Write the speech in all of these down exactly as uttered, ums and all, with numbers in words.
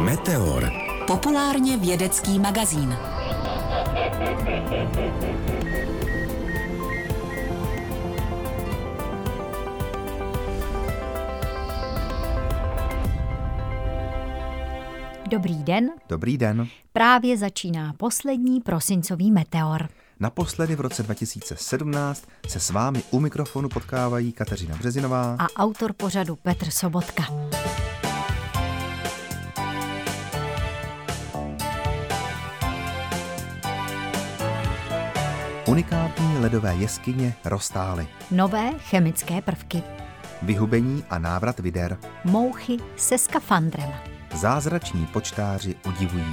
Meteor. Populárně vědecký magazín. Dobrý den. Dobrý den. Právě začíná poslední prosincový Meteor. Naposledy v roce dva tisíce sedmnáct se s vámi u mikrofonu potkávají Kateřina Březinová a autor pořadu Petr Sobotka. Unikátní ledové jeskyně roztály. Nové chemické prvky. Vyhubení a návrat vider. Mouchy se skafandrem. Zázrační počtáři udivují.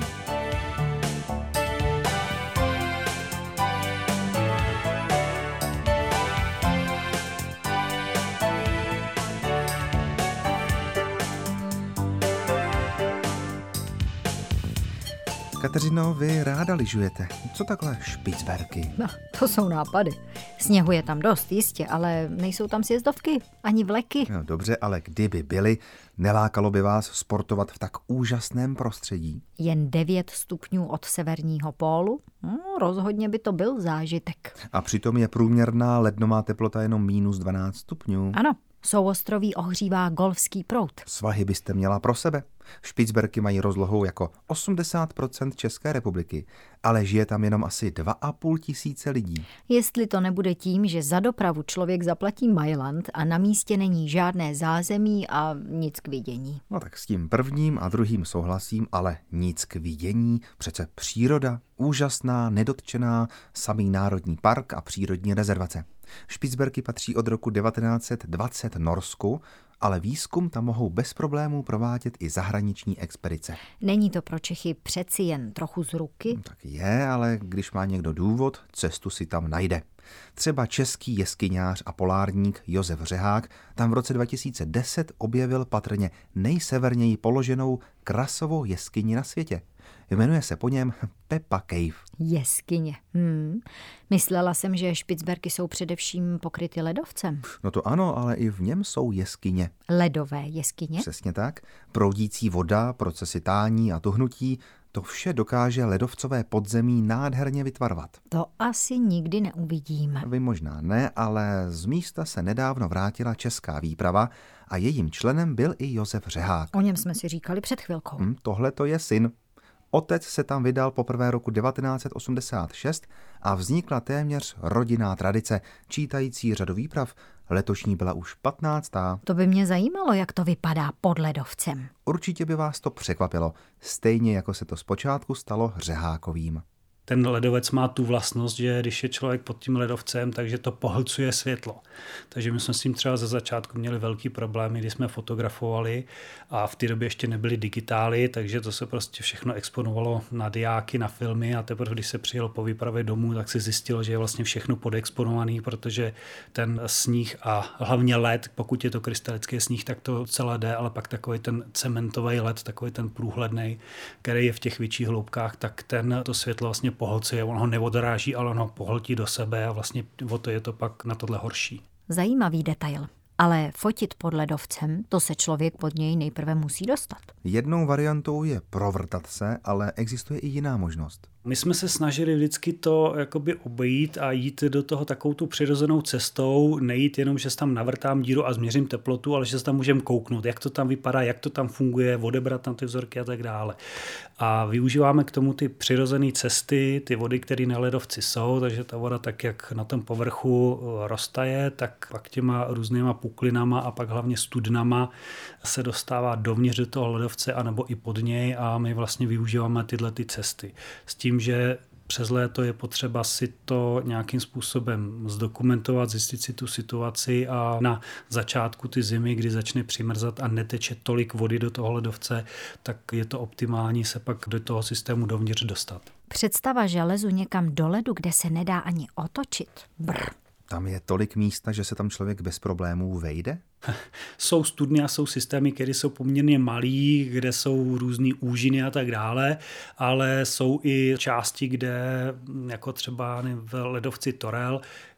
Kateřino, vy ráda lyžujete. Co takhle Špicberky? No, to jsou nápady. Sněhu je tam dost, jistě, ale nejsou tam sjezdovky, ani vleky. No, dobře, ale kdyby byly, nelákalo by vás sportovat v tak úžasném prostředí? Jen devět stupňů od severního pólu? No, rozhodně by to byl zážitek. A přitom je průměrná lednová teplota jenom mínus dvanáct stupňů. Ano. Souostroví ohřívá golfský proud. Svahy byste měla pro sebe. Špicberky mají rozlohou jako osmdesát procent České republiky, ale žije tam jenom asi dva a půl tisíce lidí. Jestli to nebude tím, že za dopravu člověk zaplatí Mailand a na místě není žádné zázemí a nic k vidění. No tak s tím prvním a druhým souhlasím, ale nic k vidění, přece příroda, úžasná, nedotčená, samý národní park a přírodní rezervace. Špicberky patří od roku devatenáct set dvacet Norsku, ale výzkum tam mohou bez problémů provádět i zahraniční expedice. Není to pro Čechy přeci jen trochu z ruky? No, tak je, ale když má někdo důvod, cestu si tam najde. Třeba český jeskyňář a polárník Josef Řehák tam v roce dva tisíce deset objevil patrně nejseverněji položenou krasovou jeskyni na světě. Jmenuje se po něm Peppa Cave. Jeskyně. Hmm. Myslela jsem, že Špicberky jsou především pokryty ledovcem. No to ano, ale i v něm jsou jeskyně. Ledové jeskyně? Přesně tak. Proudící voda, procesy tání a tuhnutí, to vše dokáže ledovcové podzemí nádherně vytvarovat. To asi nikdy neuvidíme. Vy možná ne, ale z místa se nedávno vrátila česká výprava a jejím členem byl i Josef Řehák. O něm jsme si říkali před chvilkou. Hmm, tohle to je syn. Otec se tam vydal poprvé roku devatenáct set osmdesát šest a vznikla téměř rodinná tradice, čítající řadu výprav. Letošní byla už patnáctá. To by mě zajímalo, jak to vypadá pod ledovcem. Určitě by vás to překvapilo, stejně jako se to zpočátku stalo Řehákovým. Ten ledovec má tu vlastnost, že když je člověk pod tím ledovcem, takže to pohlcuje světlo. Takže my jsme s tím třeba ze začátku měli velký problémy, když jsme fotografovali a v té době ještě nebyly digitály, takže to se prostě všechno exponovalo na diáky, na filmy a teprve, když se přijelo po výpravě domů, tak se zjistilo, že je vlastně všechno podexponovaný, protože ten sníh a hlavně led, pokud je to krystalický sníh, tak to celé jde, ale pak takový ten cementový led, takový ten průhledný, který je v těch větších hloubkách, tak ten to světlo vlastně pohlcuje, on ho neodráží, ale on ho pohltí do sebe a vlastně o to je to pak na tohle horší. Zajímavý detail. Ale fotit pod ledovcem, to se člověk pod něj nejprve musí dostat. Jednou variantou je provrtat se, ale existuje i jiná možnost. My jsme se snažili vždycky to jakoby obejít a jít do toho takovou tu přirozenou cestou, nejít jenom, že se tam navrtám díru a změřím teplotu, ale že se tam můžeme kouknout, jak to tam vypadá, jak to tam funguje, odebrat tam ty vzorky a tak dále. A využíváme k tomu ty přirozené cesty, ty vody, které na ledovci jsou, takže ta voda tak, jak na tom povrchu roztaje, tak pak těma různýma puklinama a pak hlavně studnama se dostává dovnitř do toho ledovce anebo i pod něj a my vlastně využíváme tyhle ty cesty. S tím, že přes léto je potřeba si to nějakým způsobem zdokumentovat, zjistit si tu situaci a na začátku ty zimy, kdy začne přimrzat a neteče tolik vody do toho ledovce, tak je to optimální se pak do toho systému dovnitř dostat. Představa, že lezu někam do ledu, kde se nedá ani otočit. Brr. Tam je tolik místa, že se tam člověk bez problémů vejde? Jsou studny a jsou systémy, které jsou poměrně malý, kde jsou různý úžiny a tak dále, ale jsou i části, kde, jako třeba v ledovci Torel,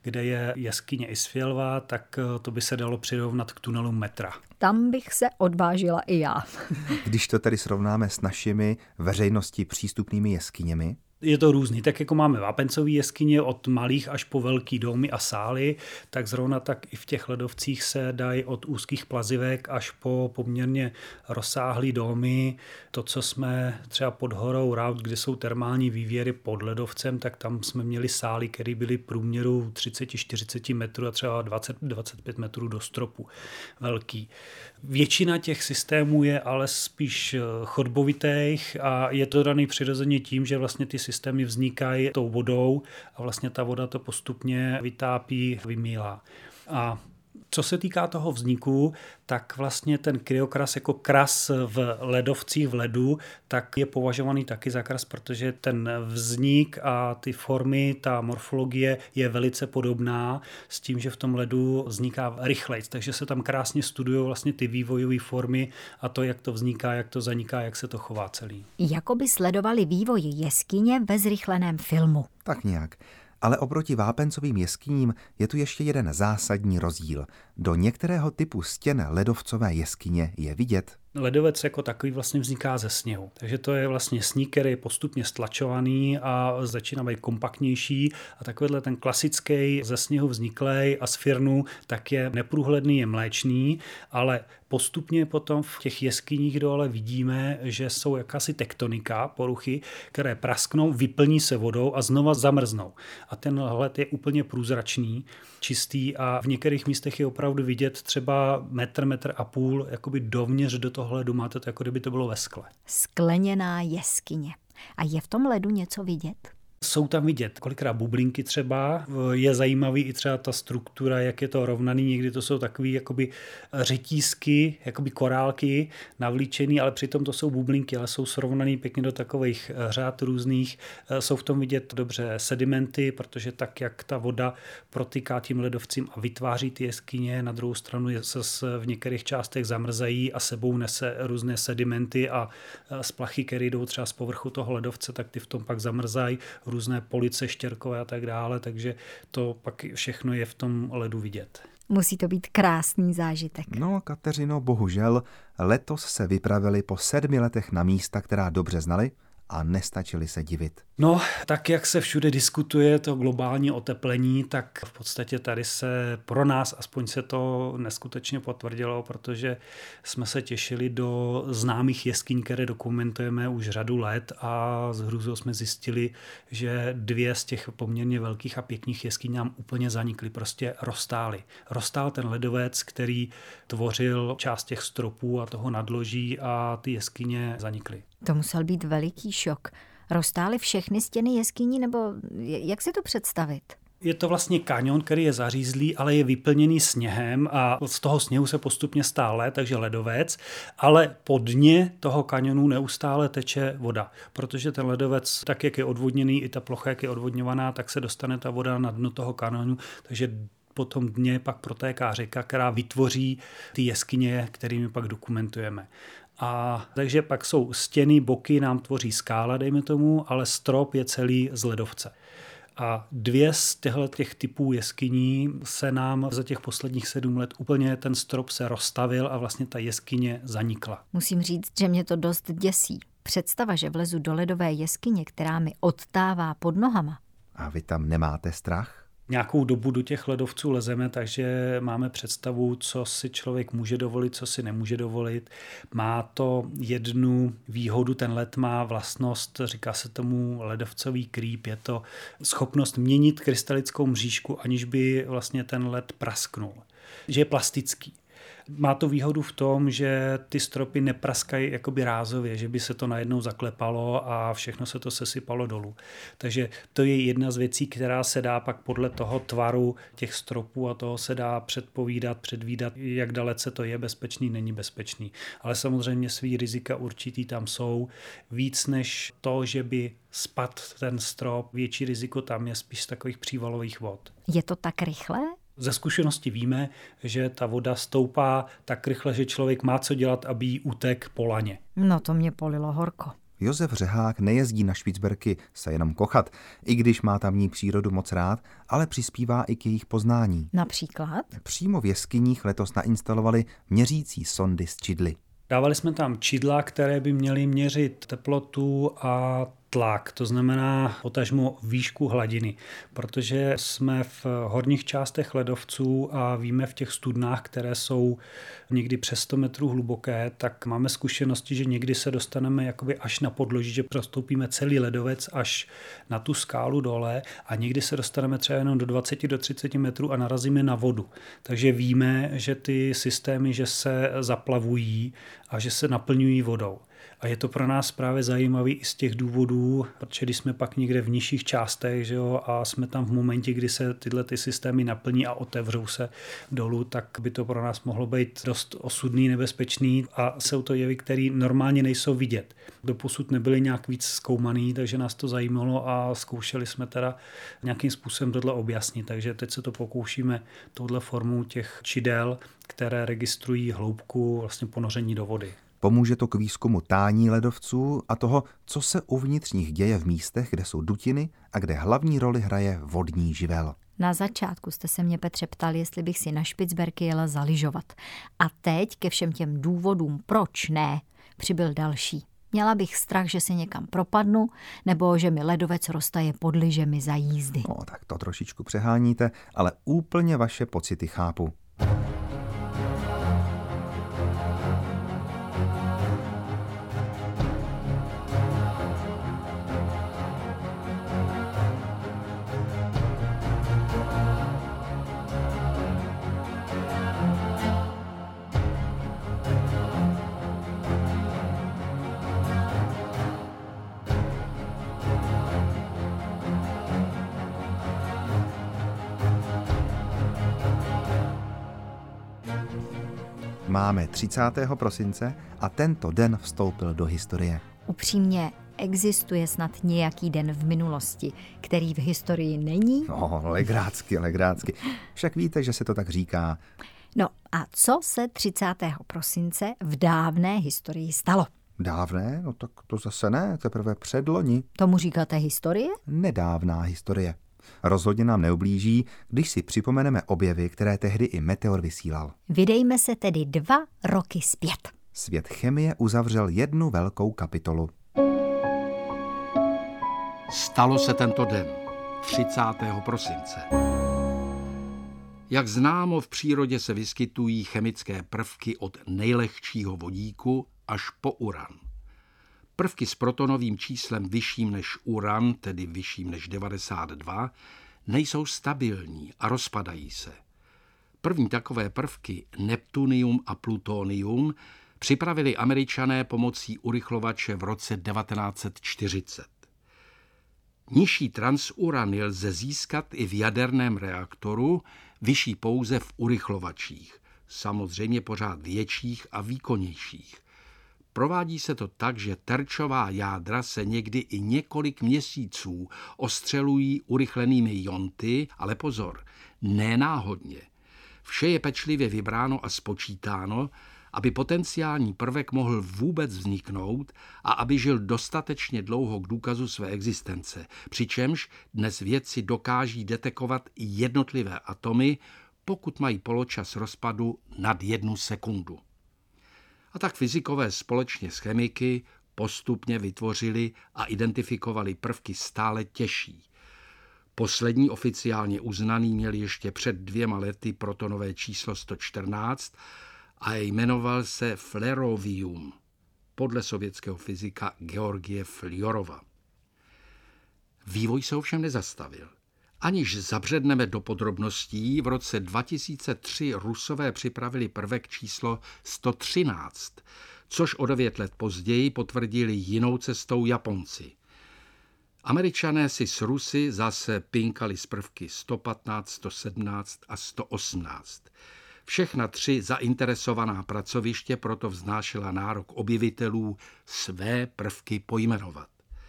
kde je jeskyně Isfjelva, tak to by se dalo přirovnat k tunelu metra. Tam bych se odvážila i já. Když to tedy srovnáme s našimi veřejnosti přístupnými jeskyněmi? Je to různý, tak jako máme vápencové jeskyně od malých až po velký domy a sály, tak zrovna tak i v těch ledovcích se dají od úzkých plazivek až po poměrně rozsáhlý domy. To, co jsme třeba pod horou Raud, kde jsou termální vývěry pod ledovcem, tak tam jsme měli sály, které byly průměru třicet až čtyřicet metrů a třeba dvacet až dvacet pět metrů do stropu. Velký. Většina těch systémů je ale spíš chodbovitých a je to daný přirozeně tím, že vlastně ty systémy vznikají tou vodou a vlastně ta voda to postupně vytápí, vymýlá. A co se týká toho vzniku, tak vlastně ten kryokras jako kras v ledovcích v ledu, tak je považovaný taky za kras, protože ten vznik a ty formy, ta morfologie je velice podobná s tím, že v tom ledu vzniká rychleji. Takže se tam krásně studují vlastně ty vývojové formy a to, jak to vzniká, jak to zaniká, jak se to chová celý. Jakoby sledovali vývoj jeskyně ve zrychleném filmu. Tak nějak. Ale oproti vápencovým jeskyním je tu ještě jeden zásadní rozdíl. Do některého typu stěn ledovcové jeskyně je vidět. Ledovec jako takový vlastně vzniká ze sněhu. Takže to je vlastně sníh, který je postupně stlačovaný a začíná být kompaktnější. A takovýhle ten klasický ze sněhu vzniklej a z firnu, tak je neprůhledný, je mléčný, ale postupně potom v těch jeskyních dole vidíme, že jsou jakási tektonika, poruchy, které prasknou, vyplní se vodou a znova zamrznou. A ten led je úplně průzračný, čistý a v některých místech je opravdu vidět třeba metr, metr a půl, jakoby dovnitř do toho ledu máte to, jako kdyby to bylo ve skle. Skleněná jeskyně. A je v tom ledu něco vidět? Jsou tam vidět kolikrát bublinky třeba, je zajímavý i třeba ta struktura, jak je to rovnaný, někdy to jsou takový jakoby řetízky, jakoby korálky navlíčený, ale přitom to jsou bublinky, ale jsou srovnaný pěkně do takových řád různých. Jsou v tom vidět dobře sedimenty, protože tak, jak ta voda protyká tím ledovcím a vytváří ty jeskyně, na druhou stranu se v některých částech zamrzají a sebou nese různé sedimenty a splachy, které jdou třeba z povrchu toho ledovce, tak ty v tom pak zamrzají, různé police štěrkové a tak dále, takže to pak všechno je v tom ledu vidět. Musí to být krásný zážitek. No, Kateřino, bohužel, letos se vypravili po sedmi letech na místa, která dobře znali a nestačili se divit. No, tak jak se všude diskutuje to globální oteplení, tak v podstatě tady se pro nás, aspoň se to neskutečně potvrdilo, protože jsme se těšili do známých jeskyň, které dokumentujeme už řadu let a s hrůzou jsme zjistili, že dvě z těch poměrně velkých a pěkných jeskyň nám úplně zanikly, prostě roztály. Roztál ten ledovec, který tvořil část těch stropů a toho nadloží a ty jeskyně zanikly. To musel být veliký šok. Roztály všechny stěny jeskyní, nebo jak si to představit? Je to vlastně kaňon, který je zařízlý, ale je vyplněný sněhem a z toho sněhu se postupně stále, takže ledovec, ale po dně toho kaňonu neustále teče voda, protože ten ledovec, tak jak je odvodněný, i ta plocha, jak je odvodňovaná, tak se dostane ta voda na dno toho kaňonu, takže po tom dně pak protéká řeka, která vytvoří ty jeskyně, kterými pak dokumentujeme. A takže pak jsou stěny, boky nám tvoří skála, dejme tomu, ale strop je celý z ledovce. A dvě z těchto těch typů jeskyní se nám za těch posledních sedm let úplně ten strop se rozstavil a vlastně ta jeskyně zanikla. Musím říct, že mě to dost děsí. Představa, že vlezu do ledové jeskyně, která mi odtává pod nohama. A vy tam nemáte strach? Nějakou dobu do těch ledovců lezeme, takže máme představu, co si člověk může dovolit, co si nemůže dovolit. Má to jednu výhodu, ten led má vlastnost, říká se tomu ledovcový creep, je to schopnost měnit krystalickou mřížku, aniž by vlastně ten led prasknul. Že je plastický. Má to výhodu v tom, že ty stropy nepraskají jakoby rázově, že by se to najednou zaklepalo a všechno se to sesypalo dolů. Takže to je jedna z věcí, která se dá pak podle toho tvaru těch stropů a toho se dá předpovídat, předvídat, jak dalece to je bezpečný, není bezpečný. Ale samozřejmě svý rizika určitý tam jsou. Víc než to, že by spadl ten strop, větší riziko tam je spíš z takových přívalových vod. Je to tak rychlé? Ze zkušenosti víme, že ta voda stoupá tak rychle, že člověk má co dělat, aby jí utek po laně. No to mě polilo horko. Josef Řehák nejezdí na Špicberky se jenom kochat, i když má tamní přírodu moc rád, ale přispívá i k jejich poznání. Například? Přímo v jeskyních letos nainstalovali měřící sondy z čidly. Dávali jsme tam čidla, které by měly měřit teplotu a tlak, to znamená potažmo výšku hladiny, protože jsme v horních částech ledovců a víme v těch studnách, které jsou někdy přes sto metrů hluboké, tak máme zkušenosti, že někdy se dostaneme jakoby až na podloží, že prostoupíme celý ledovec až na tu skálu dole a někdy se dostaneme třeba jenom do dvacet do třiceti metrů a narazíme na vodu. Takže víme, že ty systémy, že se zaplavují a že se naplňují vodou. A je to pro nás právě zajímavý i z těch důvodů, protože když jsme pak někde v nižších částech, že jo, a jsme tam v momentě, kdy se tyhle ty systémy naplní a otevřou se dolů, tak by to pro nás mohlo být dost osudný, nebezpečný a jsou to jevy, které normálně nejsou vidět. Doposud nebyly nějak víc zkoumaný, takže nás to zajímalo a zkoušeli jsme teda nějakým způsobem tohle objasnit. Takže teď se to pokoušíme touhle formou těch čidel, které registrují hloubku vlastně ponoření do vody. Pomůže to k výzkumu tání ledovců a toho, co se uvnitř nich děje v místech, kde jsou dutiny a kde hlavní roli hraje vodní živel. Na začátku jste se mě, Petře, ptal, jestli bych si na Špicberky jela zalyžovat. A teď ke všem těm důvodům, proč ne, přibyl další. Měla bych strach, že se někam propadnu, nebo že mi ledovec roztaje pod lyžemi za jízdy. No, tak to trošičku přeháníte, ale úplně vaše pocity chápu. Máme třicátého prosince a tento den vstoupil do historie. Upřímně, existuje snad nějaký den v minulosti, který v historii není? No, legrácky, legrácky. Však víte, že se to tak říká. No a co se třicátého prosince v dávné historii stalo? Dávné? No tak to zase ne, teprve předloni. Tomu říkáte historie? Nedávná historie. Rozhodně nám neublíží, když si připomeneme objevy, které tehdy i meteor vysílal. Vydejme se tedy dva roky zpět. Svět chemie uzavřel jednu velkou kapitolu. Stalo se tento den, třicátého prosince. Jak známo, v přírodě se vyskytují chemické prvky od nejlehčího vodíku až po uran. Prvky s protonovým číslem vyšším než uran, tedy vyšším než devadesát dva, nejsou stabilní a rozpadají se. První takové prvky, neptunium a plutonium, připravili Američané pomocí urychlovače v roce devatenáct set čtyřicet. Nižší transurany lze získat i v jaderném reaktoru, vyšší pouze v urychlovačích, samozřejmě pořád větších a výkonnějších. Provádí se to tak, že terčová jádra se někdy i několik měsíců ostřelují urychlenými ionty, ale pozor, ne náhodně. Vše je pečlivě vybráno a spočítáno, aby potenciální prvek mohl vůbec vzniknout a aby žil dostatečně dlouho k důkazu své existence, přičemž dnes vědci dokáží detekovat i jednotlivé atomy, pokud mají poločas rozpadu nad jednu sekundu. A tak fyzikové společně s chemiky postupně vytvořili a identifikovali prvky stále těžší. Poslední oficiálně uznaný měl ještě před dvěma lety protonové číslo sto čtrnáct a jmenoval se flerovium, podle sovětského fyzika Georgie Fljorova. Vývoj se ovšem nezastavil. Aniž zabředneme do podrobností, v roce dva tisíce tři Rusové připravili prvek číslo sto třináct, což o devět let později potvrdili jinou cestou Japonci. Američané si s Rusy zase pinkali z prvky sto patnáct, sto sedmnáct a sto osmnáct. Všechna tři zainteresovaná pracoviště proto vznášela nárok objevitelů své prvky pojmenovat.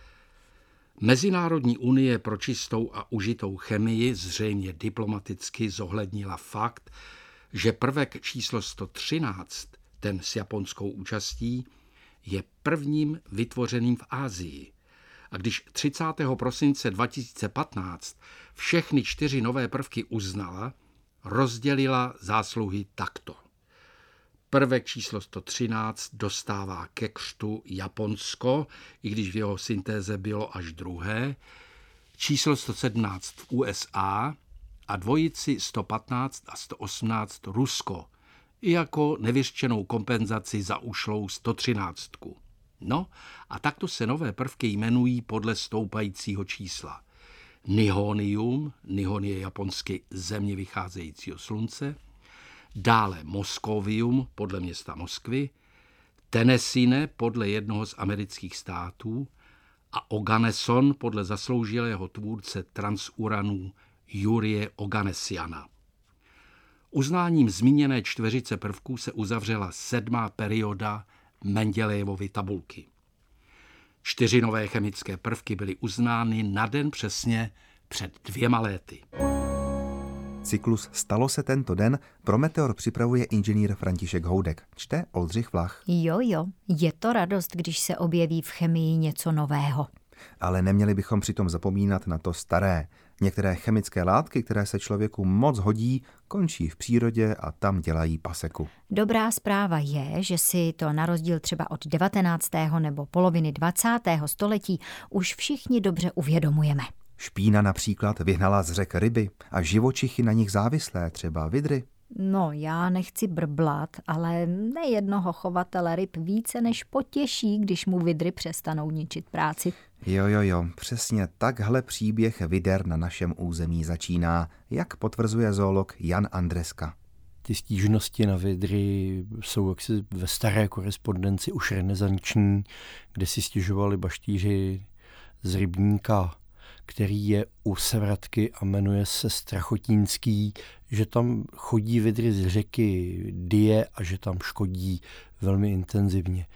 Mezinárodní unie pro čistou a užitou chemii zřejmě diplomaticky zohlednila fakt, že prvek číslo sto třináct, ten s japonskou účastí, je prvním vytvořeným v Asii. A když třicátého prosince dva tisíce patnáct všechny čtyři nové prvky uznala, rozdělila zásluhy takto. Prvek číslo sto třináct dostává ke křtu Japonsko, i když v jeho syntéze bylo až druhé, číslo sto sedmnáct v U S A a dvojici sto patnáct a sto osmnáct Rusko, i jako nevyřčenou kompenzaci za ušlou sto třináctku. No a takto se nové prvky jmenují podle stoupajícího čísla. Nihonium, Nihon je japonsky země vycházejícího slunce, dále Moskovium podle města Moskvy, Tennessee podle jednoho z amerických států a Oganesson podle zasloužilého tvůrce transuranů Jurie Oganessiana. Uznáním zmíněné čtveřice prvků se uzavřela sedmá perioda Mendelejevovy tabulky. Čtyři nové chemické prvky byly uznány na den přesně před dvěma léty. Cyklus Stalo se tento den pro Meteor připravuje inženýr František Houdek. Čte Oldřich Vlach. Jo, jo, je to radost, když se objeví v chemii něco nového. Ale neměli bychom přitom zapomínat na to staré. Některé chemické látky, které se člověku moc hodí, končí v přírodě a tam dělají paseku. Dobrá zpráva je, že si to na rozdíl třeba od devatenáctého nebo poloviny dvacátého století už všichni dobře uvědomujeme. Špína například vyhnala z řek ryby a živočichy na nich závislé, třeba vidry. No, já nechci brblat, ale nejednoho chovatele ryb více než potěší, když mu vidry přestanou ničit práci. Jo, jo, jo, přesně takhle příběh vider na našem území začíná, jak potvrzuje zoolog Jan Andreska. Ty stížnosti na vidry jsou jaksi ve staré korespondenci už renesanční, kde si stěžovali baštíři z rybníka, který je u Sevratky a jmenuje se Strachotínský, že tam chodí vidry z řeky Dyje a že tam škodí velmi intenzivně.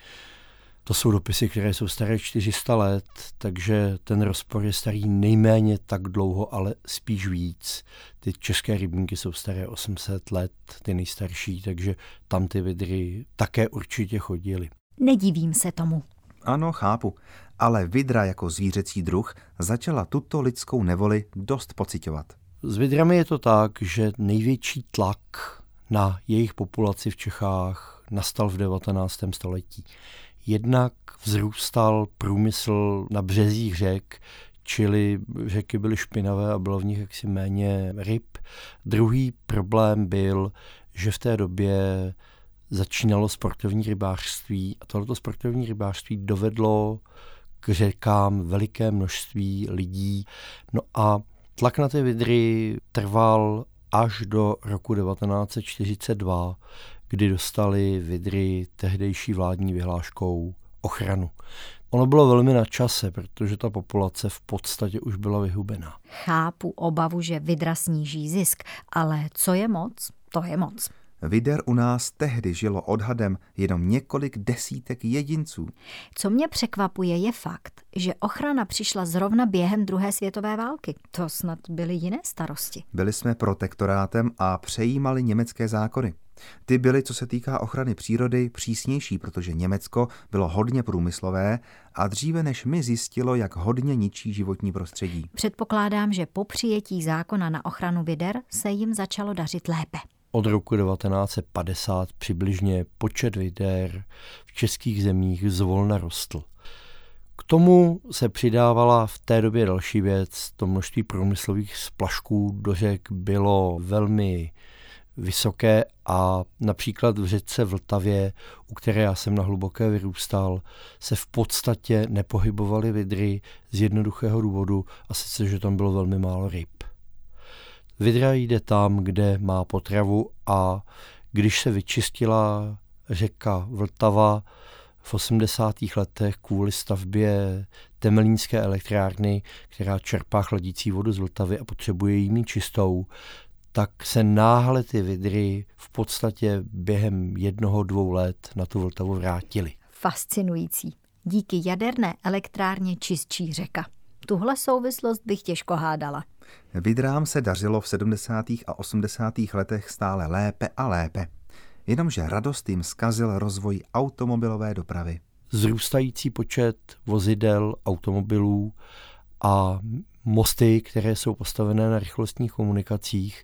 To jsou dopisy, které jsou staré čtyři sta let, takže ten rozpor je starý nejméně tak dlouho, ale spíš víc. Ty české rybníky jsou staré osm set let, ty nejstarší, takže tam ty vidry také určitě chodily. Nedivím se tomu. Ano, chápu, ale vidra jako zvířecí druh začala tuto lidskou nevoli dost pociťovat. S vidrami je to tak, že největší tlak na jejich populaci v Čechách nastal v devatenáctém století. Jednak vzrůstal průmysl na březích řek, čili řeky byly špinavé a bylo v nich jaksi méně ryb. Druhý problém byl, že v té době začínalo sportovní rybářství a tohleto sportovní rybářství dovedlo k řekám veliké množství lidí. No a tlak na ty vidry trval až do roku devatenáct set čtyřicet dva, kdy dostali vidry tehdejší vládní vyhláškou ochranu. Ono bylo velmi na čase, protože ta populace v podstatě už byla vyhubená. Chápu obavu, že vidra sníží zisk, ale co je moc, to je moc. Vider u nás tehdy žilo odhadem jenom několik desítek jedinců. Co mě překvapuje je fakt, že ochrana přišla zrovna během druhé světové války. To snad byly jiné starosti. Byli jsme protektorátem a přejímali německé zákony. Ty byly, co se týká ochrany přírody, přísnější, protože Německo bylo hodně průmyslové a dříve než my zjistilo, jak hodně ničí životní prostředí. Předpokládám, že po přijetí zákona na ochranu vider se jim začalo dařit lépe. Od roku devatenáct set padesát přibližně počet vider v českých zemích zvolna rostl. K tomu se přidávala v té době další věc, to množství průmyslových splašků do řek bylo velmi vysoké a například v řece Vltavě, u které já jsem na Hluboké vyrůstal, se v podstatě nepohybovaly vidry z jednoduchého důvodu, a sice, že tam bylo velmi málo ryb. Vidra jde tam, kde má potravu a když se vyčistila řeka Vltava v osmdesátých letech kvůli stavbě Temelínské elektrárny, která čerpá chladící vodu z Vltavy a potřebuje jí mít čistou, tak se náhle ty vidry v podstatě během jednoho, dvou let na tu Vltavu vrátily. Fascinující. Díky jaderné elektrárně čistší řeka. Tuhle souvislost bych těžko hádala. Vidrám se dařilo v sedmdesátých a osmdesátých letech stále lépe a lépe. Jenomže radost jim zkazil rozvoj automobilové dopravy. zrůstající počet vozidel, automobilů a mosty, které jsou postavené na rychlostních komunikacích,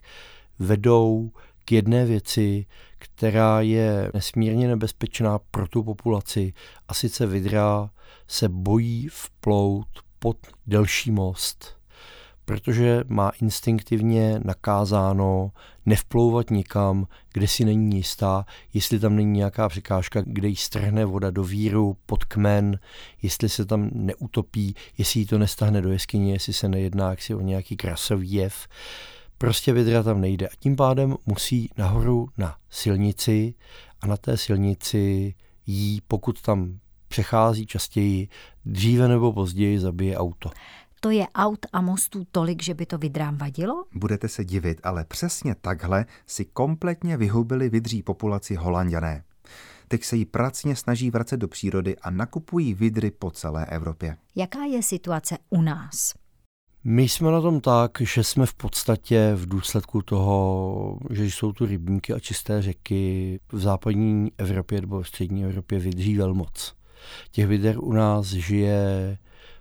vedou k jedné věci, která je nesmírně nebezpečná pro tu populaci. A sice vydra se bojí vplout pod delší most, protože má instinktivně nakázáno nevplouvat nikam, kde si není jistá, jestli tam není nějaká překážka, kde jí strhne voda do víru, pod kmen, jestli se tam neutopí, jestli jí to nestahne do jeskyně, jestli se nejedná jaksi o nějaký krasový jev. Prostě vydra tam nejde a tím pádem musí nahoru na silnici a na té silnici jí, pokud tam přechází častěji, dříve nebo později zabije auto. To je aut a mostů tolik, že by to vydrám vadilo? Budete se divit, ale přesně takhle si kompletně vyhubili vydří populaci Holanďané. Teď se jí pracně snaží vracet do přírody a nakupují vydry po celé Evropě. Jaká je situace u nás? My jsme na tom tak, že jsme v podstatě v důsledku toho, že jsou tu rybníky a čisté řeky v západní Evropě nebo v střední Evropě vydří velmoc. Těch vyder u nás žije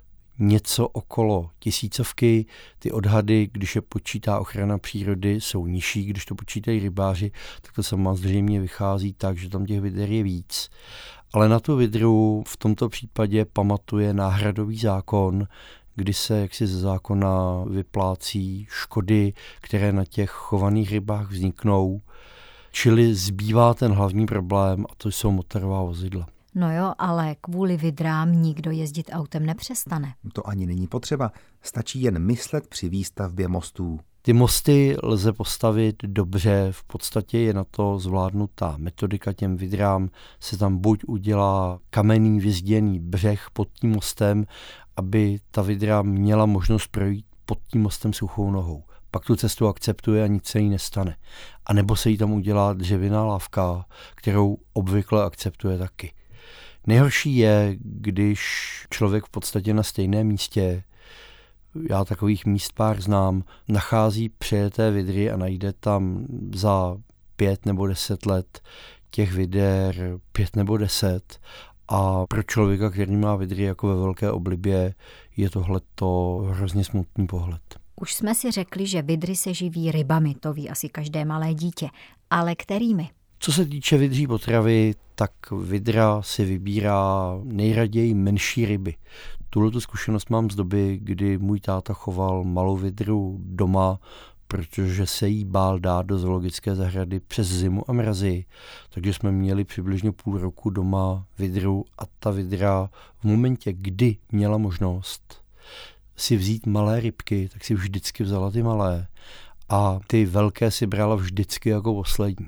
něco okolo tisícovky. Ty odhady, když je počítá ochrana přírody, jsou nižší. Když to počítají rybáři, tak to samozřejmě vychází tak, že tam těch vyder je víc. Ale na tu vydru v tomto případě pamatuje náhradový zákon, kdy se jaksi ze zákona vyplácí škody, které na těch chovaných rybách vzniknou. Čili zbývá ten hlavní problém a to jsou motorová vozidla. No jo, ale kvůli vydrám nikdo jezdit autem nepřestane. To ani není potřeba, stačí jen myslet při výstavbě mostů. Ty mosty lze postavit dobře, v podstatě je na to zvládnutá metodika. Těm vydrám se tam buď udělá kamenný vyzděný břeh pod tím mostem, aby ta vydra měla možnost projít pod tím mostem suchou nohou. Pak tu cestu akceptuje a nic se jí nestane. A nebo se jí tam udělá dřevěná lávka, kterou obvykle akceptuje taky. Nejhorší je, když člověk v podstatě na stejném místě, já takových míst pár znám, nachází přejeté vydry a najde tam za pět nebo deset let těch vyder pět nebo deset. A pro člověka, který má vydry jako ve velké oblibě, je tohleto hrozně smutný pohled. Už jsme si řekli, že vydry se živí rybami, to ví asi každé malé dítě. Ale kterými? Co se týče vydří potravy, tak vydra si vybírá nejraději menší ryby. Tuhletu zkušenost mám z doby, kdy můj táta choval malou vydru doma, protože se jí bál dát do zoologické zahrady přes zimu a mrazy. Takže jsme měli přibližně půl roku doma vydru a ta vydra v momentě, kdy měla možnost si vzít malé rybky, tak si vždycky vzala ty malé a ty velké si brala vždycky jako poslední.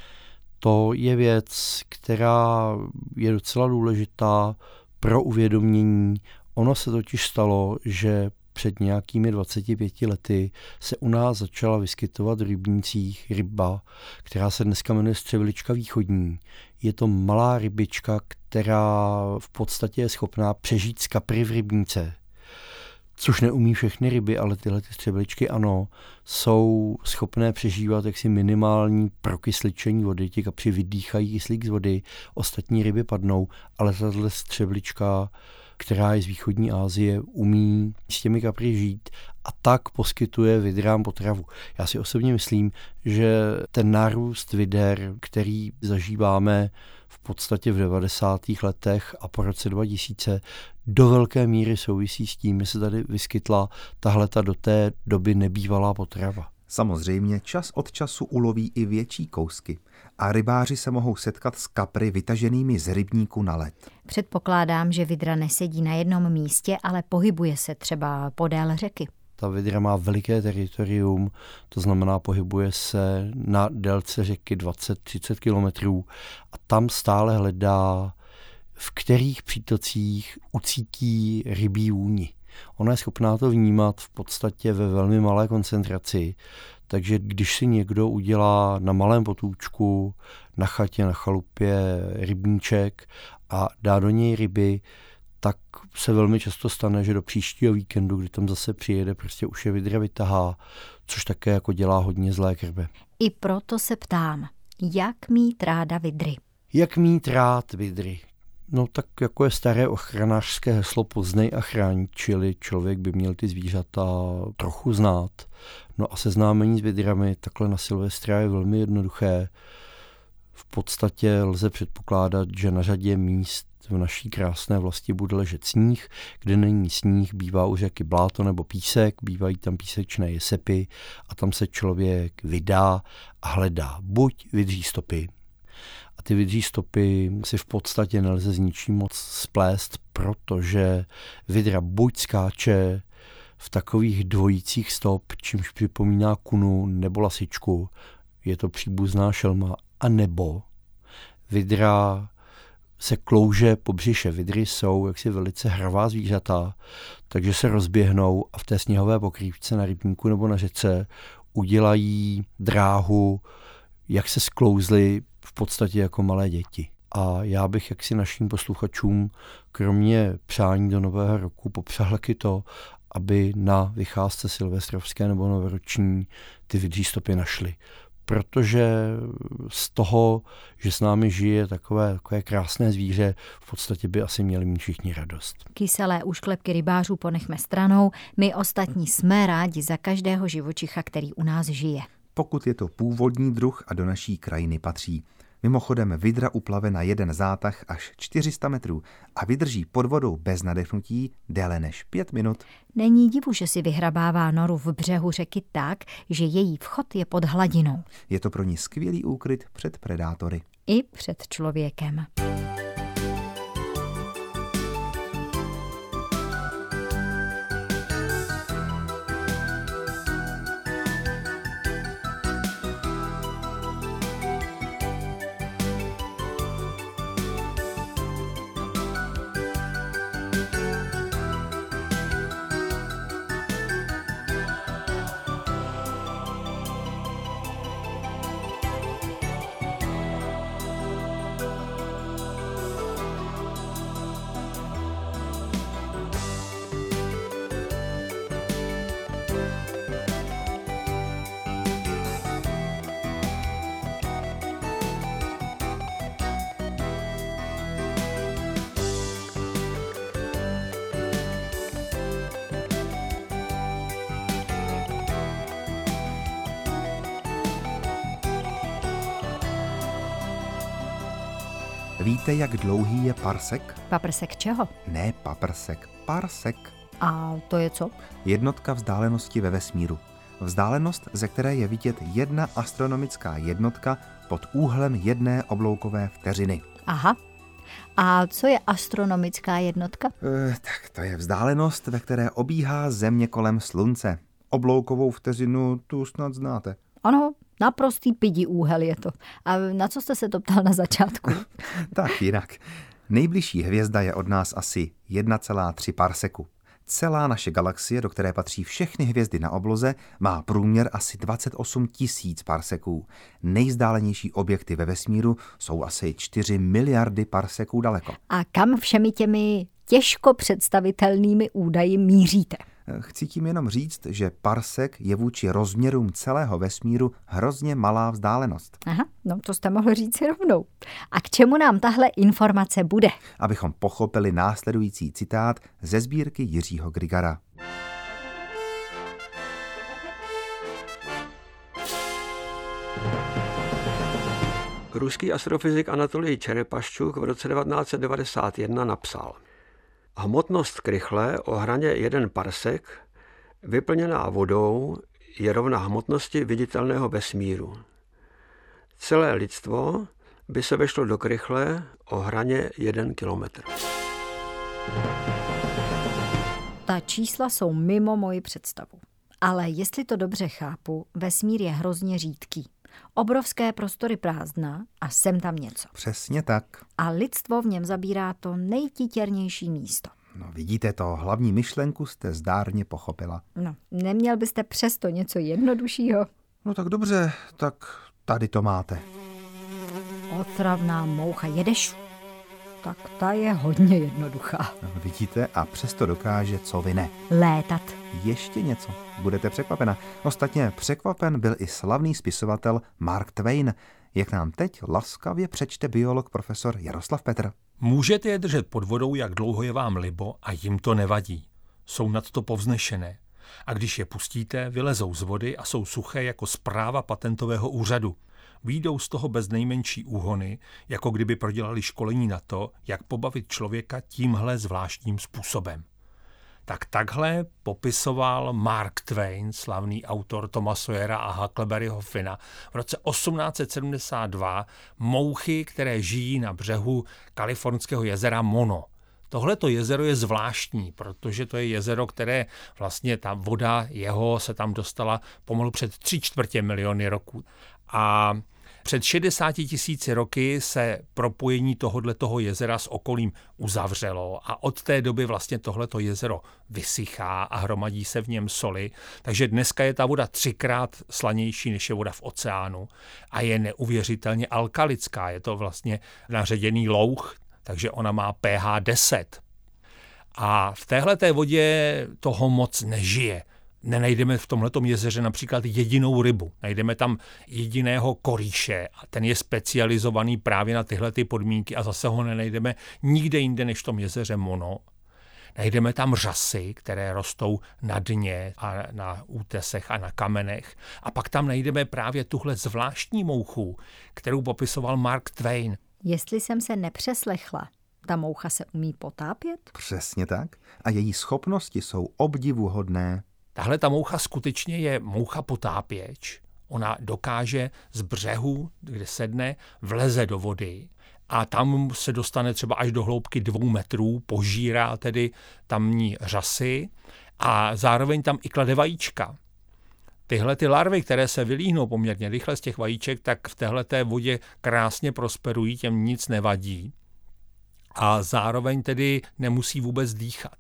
To je věc, která je docela důležitá pro uvědomění. Ono se totiž stalo, že před nějakými dvaceti pěti lety se u nás začala vyskytovat v rybnících ryba, která se dneska jmenuje střevlička východní. Je to malá rybička, která v podstatě je schopná přežít z kapry v rybníce. Což neumí všechny ryby, ale tyhle ty střevličky ano, jsou schopné přežívat jaksi minimální prokysličení vody. Ti kapři vydýchají kyslík z vody, ostatní ryby padnou, ale tahle střevlička, která je z východní Asie, umí s těmi kapry žít a tak poskytuje vydrám potravu. Já si osobně myslím, že ten nárůst vyder, který zažíváme v podstatě v devadesátých letech a po roce dva tisíce, do velké míry souvisí s tím, že se tady vyskytla tahleta do té doby nebývalá potrava. Samozřejmě čas od času uloví i větší kousky a rybáři se mohou setkat s kapry vytaženými z rybníku na led. Předpokládám, že vydra nesedí na jednom místě, ale pohybuje se třeba podél řeky. Ta vydra má veliké teritorium, to znamená pohybuje se na délce řeky dvacet třicet kilometrů a tam stále hledá, v kterých přítocích ucítí rybí vůni. Ona je schopná to vnímat v podstatě ve velmi malé koncentraci, takže když si někdo udělá na malém potůčku, na chatě, na chalupě rybníček a dá do něj ryby, tak se velmi často stane, že do příštího víkendu, kdy tam zase přijede, prostě už je vydra vytahá, což také jako dělá hodně zlé krve. I proto se ptám, jak mít ráda vydry? Jak mít rád vydry? No tak jako je staré ochranářské heslo poznej a chráň, čili člověk by měl ty zvířata trochu znát. No a seznámení s vydrami takhle na Silvestra je velmi jednoduché. V podstatě lze předpokládat, že na řadě míst v naší krásné vlasti bude ležet sníh, kde není sníh, bývá už jaký bláto nebo písek, bývají tam písečné jesepy a tam se člověk vydá a hledá buď vydří stopy, a ty vydří stopy si v podstatě nelze s ničím moc splést, protože vydra buď skáče v takových dvojících stop, čímž připomíná kunu nebo lasičku, je to příbuzná šelma, a nebo vydra se klouže po břiše. Vydry jsou jaksi velice hravá zvířata, takže se rozběhnou a v té sněhové pokrývce na rybníku nebo na řece udělají dráhu, jak se sklouzly v podstatě jako malé děti. A já bych jaksi našim posluchačům kromě přání do nového roku popřál taky to, aby na vycházce silvestrovské nebo novoroční ty vydří stopy našli. Protože z toho, že s námi žije takové, takové krásné zvíře, v podstatě by asi měli mít všichni radost. Kyselé úšklepky rybářů ponechme stranou, my ostatní jsme rádi za každého živočicha, který u nás žije. Pokud je to původní druh a do naší krajiny patří. Mimochodem vydra uplave na jeden zátah až čtyři sta metrů a vydrží pod vodou bez nadechnutí déle než pět minut. Není divu, že si vyhrabává noru v břehu řeky tak, že její vchod je pod hladinou. Je to pro ní skvělý úkryt před predátory. I před člověkem. Víte, jak dlouhý je parsek? Paprsek čeho? Ne paprsek, parsek. A to je co? Jednotka vzdálenosti ve vesmíru. Vzdálenost, ze které je vidět jedna astronomická jednotka pod úhlem jedné obloukové vteřiny. Aha. A co je astronomická jednotka? E, tak to je vzdálenost, ve které obíhá Země kolem Slunce. Obloukovou vteřinu tu snad znáte. Ano, naprostý pidi úhel je to. A na co jste se to ptal na začátku? Tak jinak. Nejbližší hvězda je od nás asi jedna celá tři parseku. Celá naše galaxie, do které patří všechny hvězdy na obloze, má průměr asi dvacet osm tisíc parseků. Nejvzdálenější objekty ve vesmíru jsou asi čtyři miliardy parseků daleko. A kam všemi těmi těžko představitelnými údaji míříte? Chci tím jenom říct, že parsek je vůči rozměrům celého vesmíru hrozně malá vzdálenost. Aha, no to jste mohl říct si rovnou. A k čemu nám tahle informace bude? Abychom pochopili následující citát ze sbírky Jiřího Grigara. Ruský astrofyzik Anatolij Čerepaščuk v roce devatenáct set devadesát jedna napsal: hmotnost krychle o hraně jeden parsek, vyplněná vodou, je rovna hmotnosti viditelného vesmíru. Celé lidstvo by se vešlo do krychle o hraně jeden kilometr. Ta čísla jsou mimo moji představu. Ale jestli to dobře chápu, vesmír je hrozně řídký. Obrovské prostory prázdna a sem tam něco. Přesně tak. A lidstvo v něm zabírá to nejtitěrnější místo. No vidíte to, hlavní myšlenku jste zdárně pochopila. No, neměl byste přesto něco jednoduššího? No tak dobře, tak tady to máte. Otravná moucha, jedeš? Tak ta je hodně jednoduchá. No, vidíte, a přesto dokáže, co vy ne. Létat. Ještě něco, budete překvapena. Ostatně překvapen byl i slavný spisovatel Mark Twain. jak nám teď laskavě přečte biolog profesor Jaroslav Petr. Můžete je držet pod vodou, jak dlouho je vám libo, a jim to nevadí. Jsou nadto povznešené. A když je pustíte, vylezou z vody a jsou suché jako zpráva patentového úřadu. Výjdou z toho bez nejmenší úhony, jako kdyby prodělali školení na to, jak pobavit člověka tímhle zvláštním způsobem. Tak takhle popisoval Mark Twain, slavný autor Toma Sawyera a Huckleberryho Finna, v roce osmnáct set sedmdesát dva mouchy, které žijí na břehu kalifornského jezera Mono. Tohleto jezero je zvláštní, protože to je jezero, které vlastně ta voda jeho se tam dostala pomalu před tři čtvrtě miliony roků. A před šedesáti tisíci roky se propojení tohoto jezera s okolím uzavřelo a od té doby vlastně tohleto jezero vysychá a hromadí se v něm soli. Takže dneska je ta voda třikrát slanější, než je voda v oceánu a je neuvěřitelně alkalická. Je to vlastně naředěný louh, takže ona má pH deset. A v téhleté vodě toho moc nežije. Nenajdeme v tomhletom jezeře například jedinou rybu. Najdeme tam jediného korýše a ten je specializovaný právě na tyhle ty podmínky a zase ho nenajdeme nikde jinde než v tom jezeře Mono. Najdeme tam řasy, které rostou na dně a na útesech a na kamenech. A pak tam najdeme právě tuhle zvláštní mouchu, kterou popisoval Mark Twain. Jestli jsem se nepřeslechla, ta moucha se umí potápět? Přesně tak. A její schopnosti jsou obdivuhodné. Tahle ta moucha skutečně je moucha potápěč. Ona dokáže z břehu, kde sedne, vleze do vody a tam se dostane třeba až do hloubky dvou metrů, požírá tedy tamní řasy a zároveň tam i klade vajíčka. Tyhle ty larvy, které se vylíhnou poměrně rychle z těch vajíček, tak v téhleté vodě krásně prosperují, těm nic nevadí a zároveň tedy nemusí vůbec dýchat.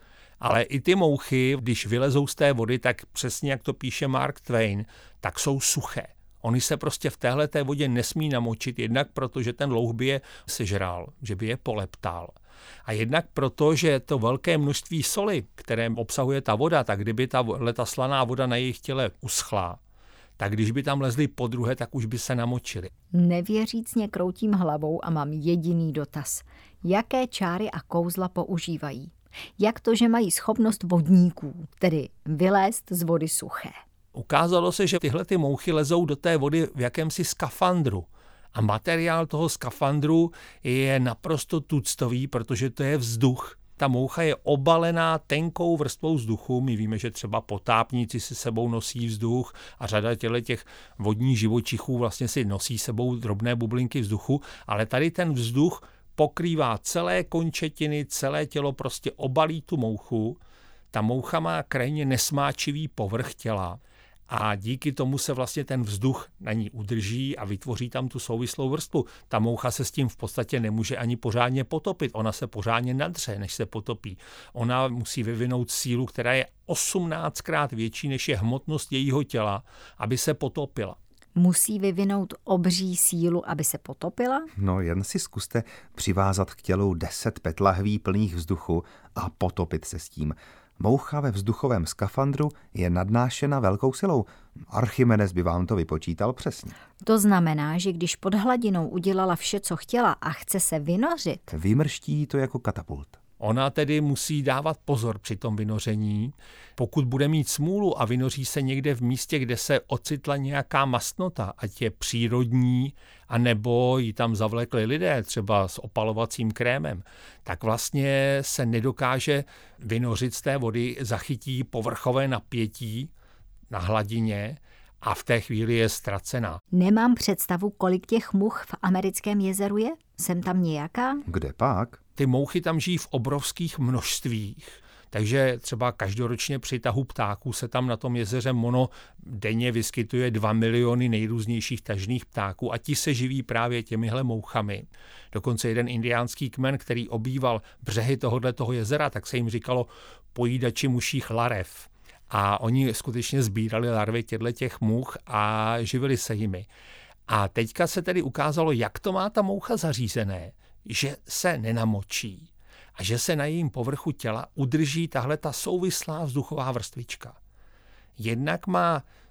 Ale i ty mouchy, když vylezou z té vody, tak přesně jak to píše Mark Twain, tak jsou suché. Oni se prostě v téhleté vodě nesmí namočit, jednak proto, že ten louh by je sežral, že by je poleptal. A jednak proto, že to velké množství soli, které obsahuje ta voda, tak kdyby ta, ta slaná voda na jejich těle uschla, tak když by tam lezli podruhé, tak už by se namočili. Nevěřícně kroutím hlavou a mám jediný dotaz. Jaké čáry a kouzla používají? Jak to, že mají schopnost vodníků, tedy vylézt z vody suché? Ukázalo se, že tyhle ty mouchy lezou do té vody v jakémsi skafandru. A materiál toho skafandru je naprosto tuctový, protože to je vzduch. Ta moucha je obalená tenkou vrstvou vzduchu. My víme, že třeba potápníci si sebou nosí vzduch a řada těch vodních živočichů vlastně si nosí sebou drobné bublinky vzduchu, ale tady ten vzduch pokrývá celé končetiny, celé tělo, prostě obalí tu mouchu. Ta moucha má krajně nesmáčivý povrch těla a díky tomu se vlastně ten vzduch na ní udrží a vytvoří tam tu souvislou vrstvu. Ta moucha se s tím v podstatě nemůže ani pořádně potopit. Ona se pořádně nadře, než se potopí. Ona musí vyvinout sílu, která je osmnáctkrát větší, než je hmotnost jejího těla, aby se potopila. Musí vyvinout obří sílu, aby se potopila? No jen si zkuste přivázat k tělu deset PET lahví plných vzduchu a potopit se s tím. Moucha ve vzduchovém skafandru je nadnášena velkou silou. Archimedes by vám to vypočítal přesně. To znamená, že když pod hladinou udělala vše, co chtěla a chce se vynořit, vymrští to jako katapult. Ona tedy musí dávat pozor při tom vynoření. Pokud bude mít smůlu a vynoří se někde v místě, kde se ocitla nějaká mastnota, ať je přírodní, anebo ji tam zavlekli lidé, třeba s opalovacím krémem, tak vlastně se nedokáže vynořit z té vody, zachytí povrchové napětí na hladině a v té chvíli je ztracená. Nemám představu, kolik těch much v americkém jezeru je? Jsem tam nějaká? Kde pak? Ty mouchy tam žijí v obrovských množstvích, takže třeba každoročně při tahu ptáků se tam na tom jezeře Mono denně vyskytuje dva miliony nejrůznějších tažných ptáků a ti se živí právě těmihle mouchami. Dokonce jeden indiánský kmen, který obýval břehy tohoto jezera, tak se jim říkalo pojídači muších larev. A oni skutečně sbírali larvy těch much a živili se jimi. A teďka se tedy ukázalo, jak to má ta moucha zařízené, že se nenamočí a že se na jejím povrchu těla udrží tahle ta souvislá vzduchová vrstvička. Jednak má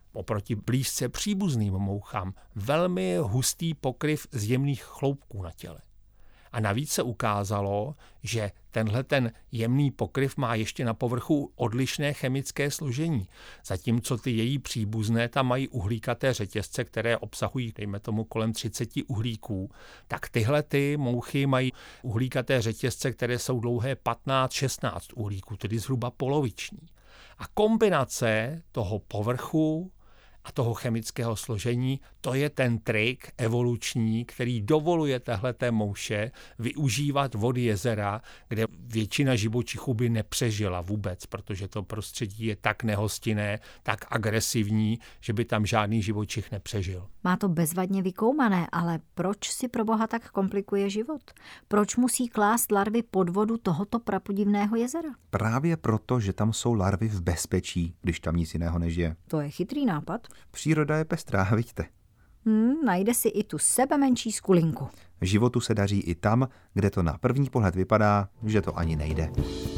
oproti blízce příbuzným mouchám velmi hustý pokryv z jemných chloupků na těle. A navíc se ukázalo, že tenhle ten jemný pokryv má ještě na povrchu odlišné chemické složení. Zatímco ty její příbuzné tam mají uhlíkaté řetězce, které obsahují, dejme tomu, kolem třicet uhlíků, tak tyhle ty mouchy mají uhlíkaté řetězce, které jsou dlouhé patnáct šestnáct uhlíků, tedy zhruba poloviční. A kombinace toho povrchu a toho chemického složení, to je ten trik evoluční, který dovoluje téhleté mouše využívat vody jezera, kde většina živočichů by nepřežila vůbec, protože to prostředí je tak nehostinné, tak agresivní, že by tam žádný živočich nepřežil. Má to bezvadně vykoumané, ale proč si pro boha tak komplikuje život? Proč musí klást larvy pod vodu tohoto prapodivného jezera? Právě proto, že tam jsou larvy v bezpečí, když tam nic jiného nežije. To je chytrý nápad. Příroda je pestrá, vidíte. Hmm, najde si i tu sebe menší skulinku. Životu se daří i tam, kde to na první pohled vypadá, že to ani nejde.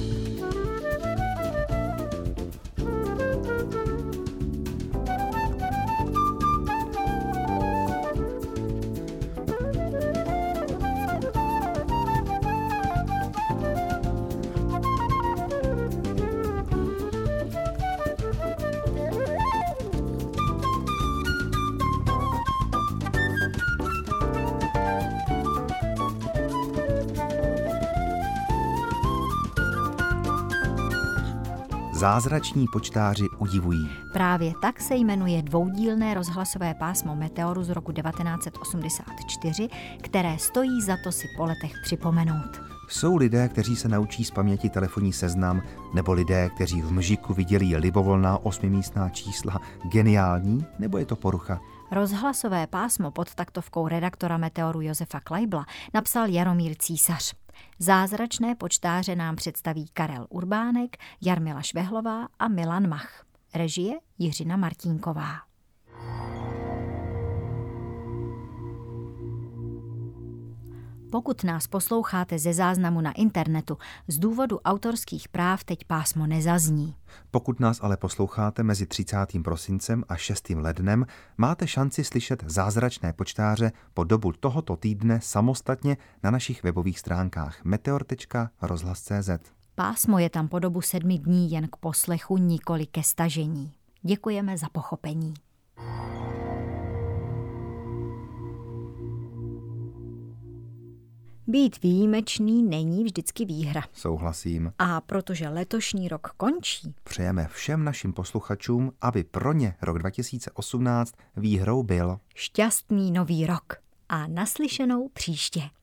Zázrační počtáři udivují. Právě tak se jmenuje dvoudílné rozhlasové pásmo Meteoru z roku devatenáct set osmdesát čtyři, které stojí za to si po letech připomenout. Jsou lidé, kteří se naučí z paměti telefonní seznam, nebo lidé, kteří v mžiku viděli libovolná osmimístná čísla. Geniální, nebo je to porucha? Rozhlasové pásmo pod taktovkou redaktora Meteoru Josefa Kleibla napsal Jaromír Císař. Zázračné počtáře nám představí Karel Urbánek, Jarmila Švehlová a Milan Mach. Režie Jiřina Martínková. Pokud nás posloucháte ze záznamu na internetu, z důvodu autorských práv teď pásmo nezazní. Pokud nás ale posloucháte mezi třicátým prosincem a šestým lednem, máte šanci slyšet zázračné počtáře po dobu tohoto týdne samostatně na našich webových stránkách meteor tečka rozhlas tečka cé zet. Pásmo je tam po dobu sedmi dní jen k poslechu, nikoli ke stažení. Děkujeme za pochopení. Být výjimečný není vždycky výhra. Souhlasím. A protože letošní rok končí, přejeme všem našim posluchačům, aby pro ně rok dva tisíce osmnáct výhrou byl šťastný nový rok a naslyšenou příště.